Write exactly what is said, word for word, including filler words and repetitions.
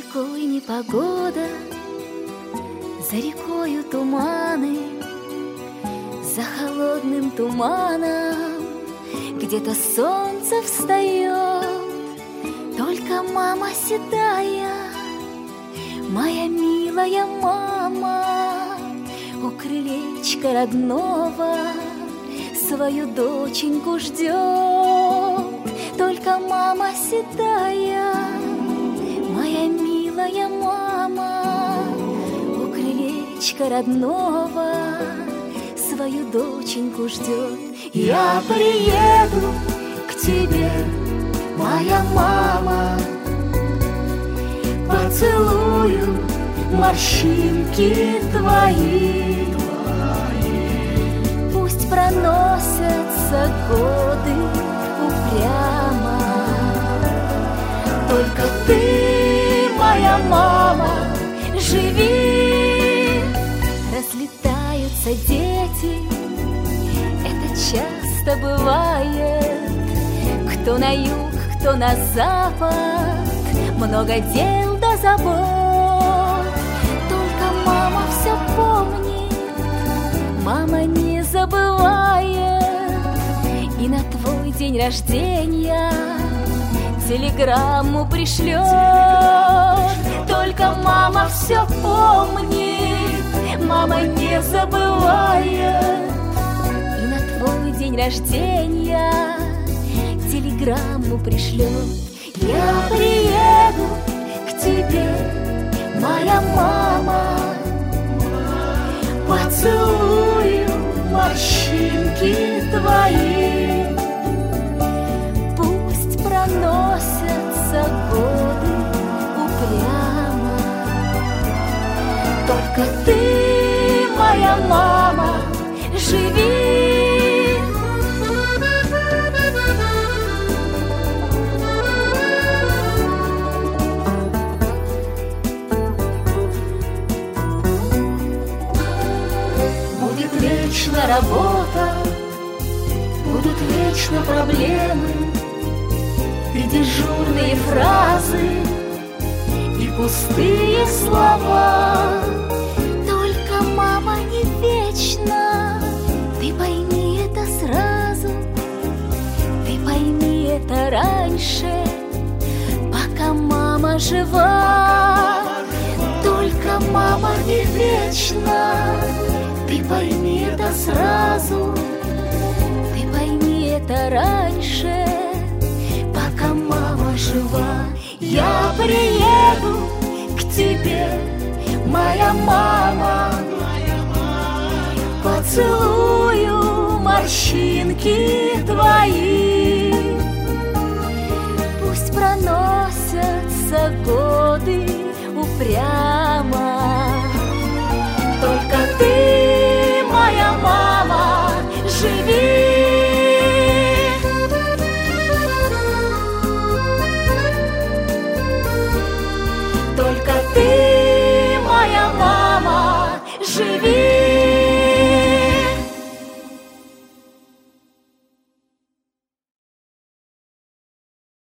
рекой непогода, за рекою туманы, за холодным туманом где-то солнце встает. Только мама седая, моя милая мама, у крылечка родного свою доченьку ждет. Только мама седая, моя милая мама, у крылечка родного свою доченьку ждет. Я приеду к тебе, моя мама, поцелую морщинки твои. Пусть проносятся годы упрямо, только ты, моя мама, живи. Разлетаются дети, это часто бывает. Кто на юг, кто на запад, много дел да забот. Только мама все помнит, мама не забывает. И на твой день рождения телеграмму пришлет. Только мама все помнит, мама не забывает. И на твой день рождения телеграмму пришлет. Я приеду к тебе, моя мама, поцелую морщинки твои. Пусть проносятся годы упрямо, только ты, моя мама, живи. Вечно работа, будут вечно проблемы, и дежурные фразы, и пустые слова. Только мама не вечна, ты пойми это сразу, ты пойми это раньше, пока мама жива. Только мама не вечна, ты пойми это сразу, ты пойми это раньше, пока мама жива. Я приеду к тебе, моя мама, поцелую морщинки твои. Пусть проносятся годы упрямо,